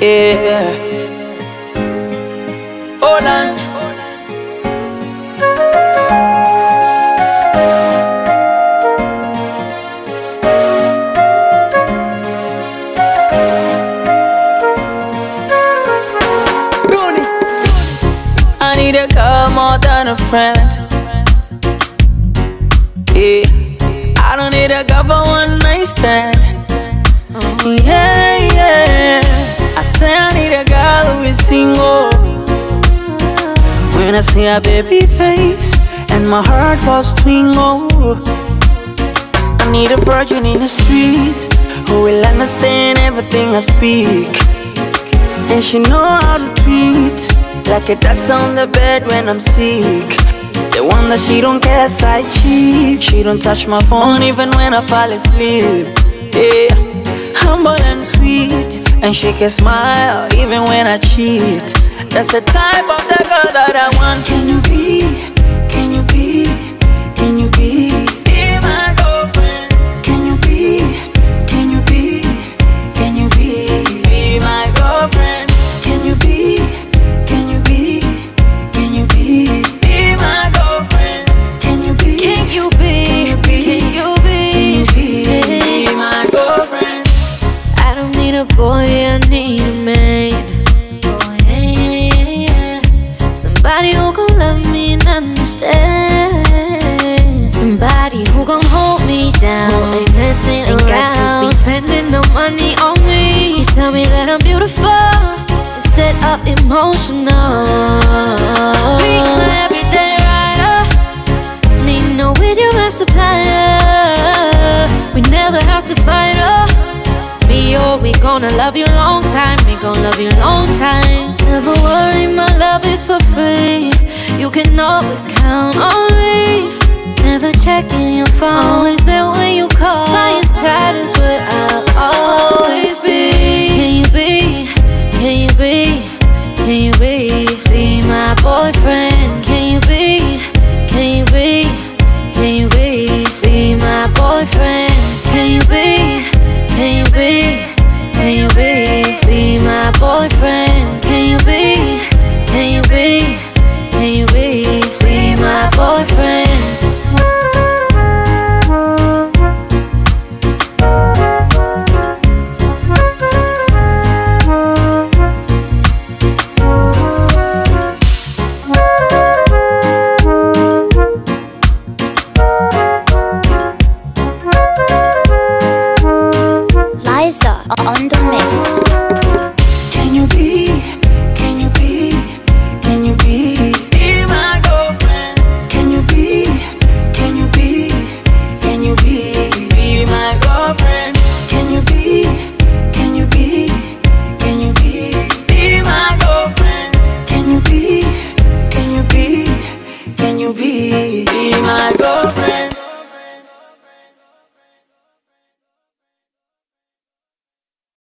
Yeah. Hold on. I need a girl more than a friend. Yeah. I don't need a girl for one night stand. Yeah, yeah. I say I need a girl who is single. When I see her baby face and my heart goes twingle. I need a virgin in the street who will understand everything I speak, and she know how to treat like a doctor on the bed when I'm sick. The one that she don't care side cheek. She don't touch my phone even when I fall asleep. Yeah, humble and sweet, and she can smile even when I cheat. That's the type of the girl that I want. Can you be? Can you be? Can you be? Be my girlfriend. Can you be? Can you be? Can you be? Be my girlfriend. Can you be? Can you be? Can you be? Be my girlfriend. Can you be? Can you be? Can you be? Be my girlfriend. I don't need a boy, I need a man. Somebody who gon' love me and understand. Somebody who gon' hold me down, who ain't messing around, ain't got to be spending no money on me. You tell me that I'm beautiful instead of emotional. Be my everyday rider, need no video and supplier. We never have to fight up. Me or we gonna love you long time. We gon' love you long time. Never worry, my love is for free. You can always count on me. Never checking your phone, always there when you call. By your side is where I'll always be. Can you be? Can you be? Can you be? Be my boyfriend. Can you be? Can you be? Can you be? Be my boyfriend. Can you be? Can you be? Can you be? Be my boyfriend. Can you be? Can you be? Can you be? Be my boyfriend. Liza on the mix. Can you be? Can you be? Can you be? Be my girlfriend. Can you be? Can you be? Can you be? Be my girlfriend. Can you be? Can you be? Can you be? Be my girlfriend. Can you be? Can you be? Can you be? Be my girlfriend.